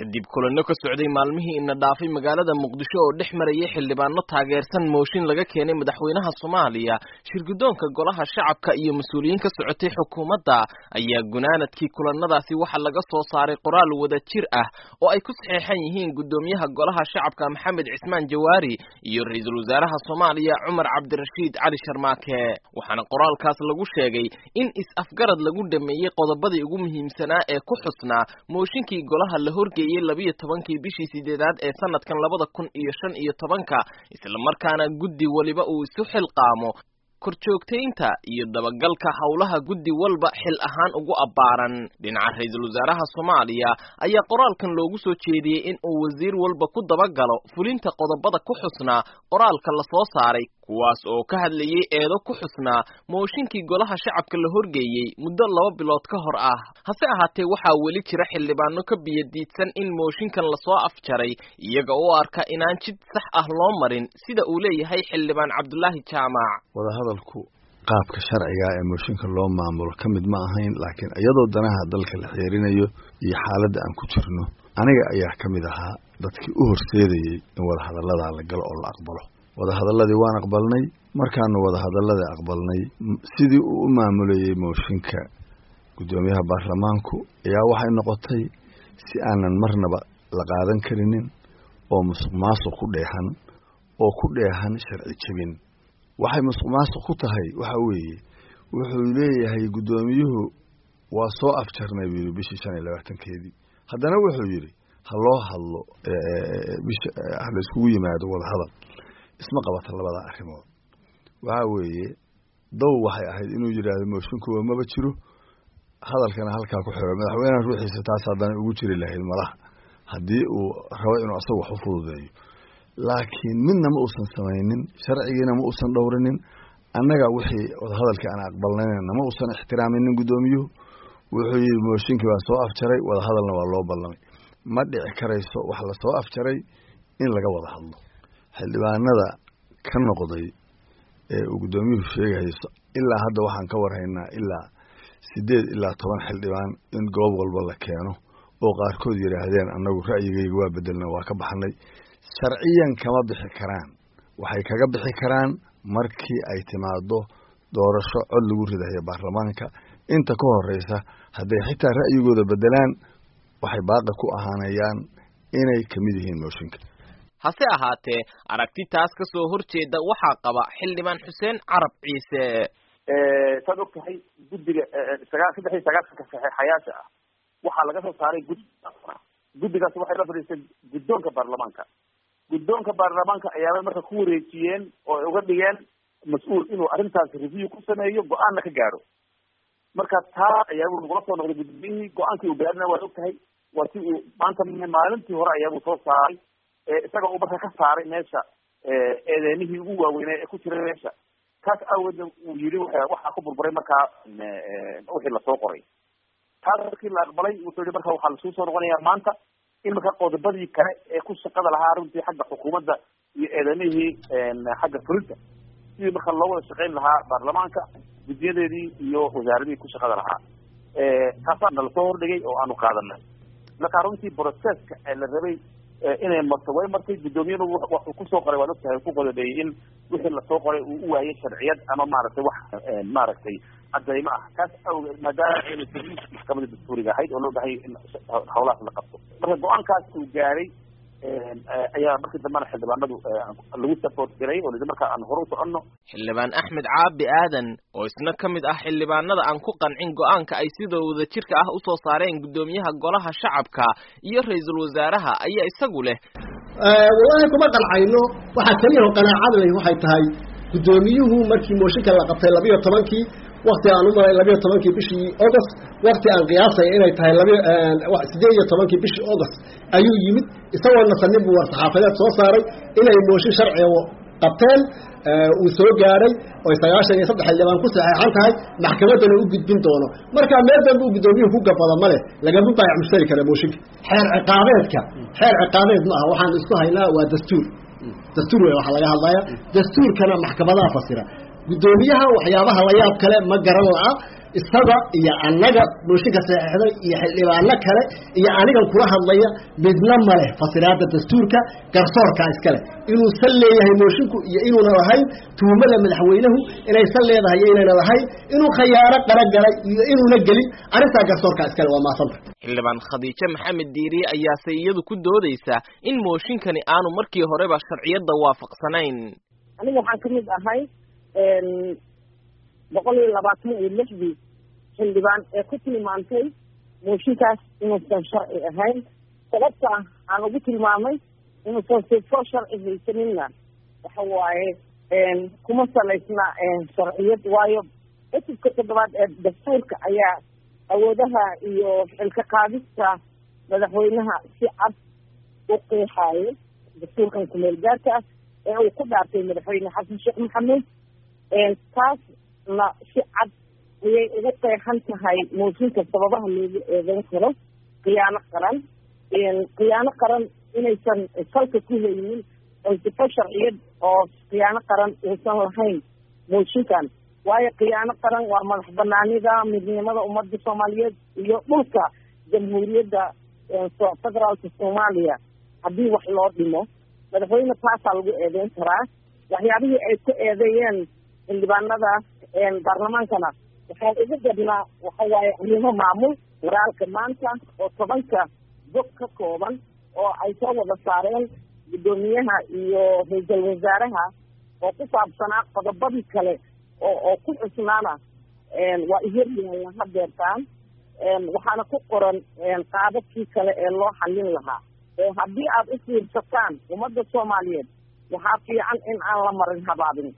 kadib kulanno ka socday maalmihii ina dhaafay magaalada Muqdisho oo dhex marayay xildhibaano taageersan mooshin laga keenay madaxweynaha Soomaaliya shirgudoonka golaha shacabka iyo mas'uuliyiin ka socotay xukuumadda ayaa gunaanadkii kulannadaasi waxa laga soo saaray qoraal wada jir ah oo ay ku saxeexan yihiin gudoomiyaha golaha shacabka Maxamed Cismaan Jawaari iyo ra'iisul wasaaraha Soomaaliya Cumar Cabdirashiid Cali Sharmaake waxaana qoraalkaas lagu sheegay in is-afgarad lagu dhameeyay qodobadii ugu muhiimsanaa ee ku xusnaa mooshinkii golaha la horgeeyay 12 bishii 8aad ee sanadkan 2015 isla markaana guddi waliba uu isu xilqaamo korjoogteynta iyo dabagalka hawlaha guddi walba xil ahaan ugu abaaran dhinaca ra'iisul wasaaraha Soomaaliya ayaa qoraalkan loogu soo jeediyay in uu wasiir walba ku dabagalo fulinta qodobada ku xusnaa qoraalka la soo saaray kuwaas oo ka hadlayay eedo ku xusnaa mooshinkii golaha shacabka la horgeeyay muddo 2 bilood ka hor ah hase ahaatee waxaa weli jira xildhibaano ka biyadiidsan in mooshinkan la soo afjaray iyaga oo arka inaan jid sax ah loo marin sida uu leeyahay xildhibaan Cabdullaahi Jaamac wada hadalku qaabka sharciga ee mooshinka loo maamulo kamid ma ahayn laakiin iyadoo danaha dalka la xiriirinayo iyo xaaladda aan ku jirno aniga ayaa kamid ahaa dadkii u horseedayay in wada hadallada la galo oo la aqbalo wada hadalladii waan aqbalnay markaanu wada hadalladii aqbalnay sidii uu u maamulayay mooshinka gudoomiyaha baarlamaanku ayaa waxay noqotay si aanan marnaba la qaadan karinin oo musuqmaasuq ku dheehan sharci jabin waxay musuqmaasuq ku tahay waxa weeye wuxuu leeyahay gudoomiyuhu waa soo afjarnay bishii 25keedii haddana wuxuu yiri ha loo hadlo la iskugu yimaado wada hadal isma qabata labada arrimood waxa weeye waxay ahayd inuu yiraahdo moshinku maba jiro hadalkana halka ku xiro madaxweynaha ruuxiisa taas haddana ugu jiri lahayd malaha haddii uu rabo inuu asagu wax u fududeeyo laakiin midna ma uusan samaynin sharcigiina ma uusan dhowrinin annaga wixii wada hadalka aan aqbalnayna ma uusan ixtiraaminin gudoomiyuhu wuxuu yiri mooshinkii waa soo afjaray wada hadalna waa loo ballamay ma dhici karayso wax la soo afjaray in laga wada hadlo xildhibaanada ka noqday ee uu gudoomiyuhu sheegayso ilaa hadda waxaan ka warhaynaa ilaa 8 ilaa 10 xildhibaan in goob walba la keeno oo qaarkood yiraahdeen annagu ra'yigayga waa bedelna waa ka baxnay sharciyan kama bixi karaan waxay kaga bixi karaan markii ay timaado doorasho cod lagu ridayo baarlamaanka inta ka horeysa haday xitaa ra'yigooda bedelaan waxay baaqi ku ahaanayaan inay kamid yihiin mooshinka hase ahaatee aragti taas ka soo horjeeda waxaa qaba xildhibaan Xuseen Carab Ciise sababtay guddiga 39 ka saxiixayaasha ah waxa laga soo saaray guddigaas waxay la fariistay guddoonka baarlamaanka ayaa marka ku wareejiyeen oo ay uga dhigeen mas'uul inuu arrintaas review ku sameeyo go'aanna ka gaaro marka taa ayaa uu uga soo noqday guddoomiyihii go'aankii uu gaarna waa ogtahay waa si uu maanta maalintii hore ayaa uu soo saaray isaga uu marka ka saaray meesha eedeemihii ugu waaweynaa ee ku jiray meesha taas awoodna uu yiri waxa ku burburay markaa wixii lasoo qoray taas markii la aqbalay wuxuu yiri marka waxaa lasoo soo noqonayaa maanta in marka qodobadii kale ee ku shaqada lahaa runtii xagga xukuumadda iyo eedamihii xagga fulinta sidii marka loo wada shaqayn lahaa baarlamaanka guddiyadeedii iyo wasaaradihii ku shaqada lahaa taasaan nala soo hordhigay oo aanu qaadanay marka runtii processka ee la rabay inay marto way martay gudoomiyadu wuxuu ku soo qoray waa ogtahay ku qodobeeyay in wixii la soo qoray uu u waayay sharciyad ama maaragtay wax maaragtay cadaymo ah taas awgeed maadaama ay maxkamadda dastuuriga ahayd oo loo baahay in howlahaas la qabto marka go-aankaas uu gaaray ayaa markii dambena xildhibaanadu lagu support garay oo marka aan hore u soconno xildhibaan Axmed Caabi Aadan oo isna kamid ah xildhibaanada aan ku qancin go'aanka ay sidoo wada jirka ah u soo saareen gudoomiyaha golaha shacabka iyo ra'iisul wasaaraha ayaa isagu leh wallahi kuma qalcayno waxa kaliya qanaacad leh waxay tahay gudoomiyuhu markii mooshinka la qabtay 12kii waqti aan u maray 12kii bishii August waqti aan qiyaasay inay tahay 18kii bishii August ayuu yimid isagoo nasanib war saxaafadeed soo saaray inay mooshin sharci oo qabteen uu soo gaaray oo 93 xildhibaan ku saxeexan tahay maxkamadana u gudbin doono marka meel dambe uu gudoomiyuhu ku gafada male laga baayac mushtari kara mooshinka xeer ciqaabeed ma aha waxaan isku haynaa waa dastuur waxa laga hadlayaa dastuurkana maxkamadaha fasira guddoomiyaha waxyaabaha la yaab kale ma garan la'a isaga iyo annaga mooshinka saxiixday iyo xildhibaano kale iyo anigan kula hadlaya midna male fasiraada dastuurka garsoorka iskale inuu sal leeyahay moshinku iyo inuuna lahayn tuumada madaxweynuhu inay sal leedahay iyo inayna lahayn inuu khayaano qara galay iyo inuuna gelin arrintaa garsoorka iskale waa maasanta xildhibaan Khadiija Maxamed Diiri ayaa iyadu ku doodaysa in mooshinkani aanu markii horeba sharciyada waafaqsanayn aniga waxaan kamid ahay 126 xildhibaan ee ku tilmaantay mooshinkaas inuusan sharci ahayn sababta aan ugu tilmaamay inuusan sifo sharci haysaninna waxa waaye kuma salaysna sharciyad waayo cutubka 7 ee dastuurka ayaa awoodaha iyo xilka qaadista madaxweynaha si cad u qeexayo dastuurkan ku meel gaarka ee uu ku dhaartay madaxweyne xasan sheekh maxamed taasna si cad ayay ugu qeexan tahay mooshinka sababaha loogu eedeyn karo khiyaano qaran inaysan salka ku haynin oo sifo sharciyad oo khiyaano qaran uusan lahayn mooshinkan waayo khiyaano qaran waa madax banaanida midnimada ummadda Soomaaliyeed iyo dhulka jamhuuriyadda federaalka Soomaaliya haddii wax loo dhimo madaxweyne taasaa lagu eedeyn karaa waxyaabihii ay ku eedeeyeen xildhibaanada baarlamaankana waxaan ugu gadnaa waxa waaye arrimo maamul waraalka maanta oo 10 bog ka kooban oo ay soo wada saareen guddoomiyaha iyo ra'iisul wasaaraha oo ku saabsanaa qodobadii kale oo ku xusnaana waa iyaga hadeertaan waxaana ku qoran qaadadkii kale ee loo xallin lahaa haddii aad u fiirsataan ummadda Soomaaliyeed waxaa fiican in aan la marin habaabin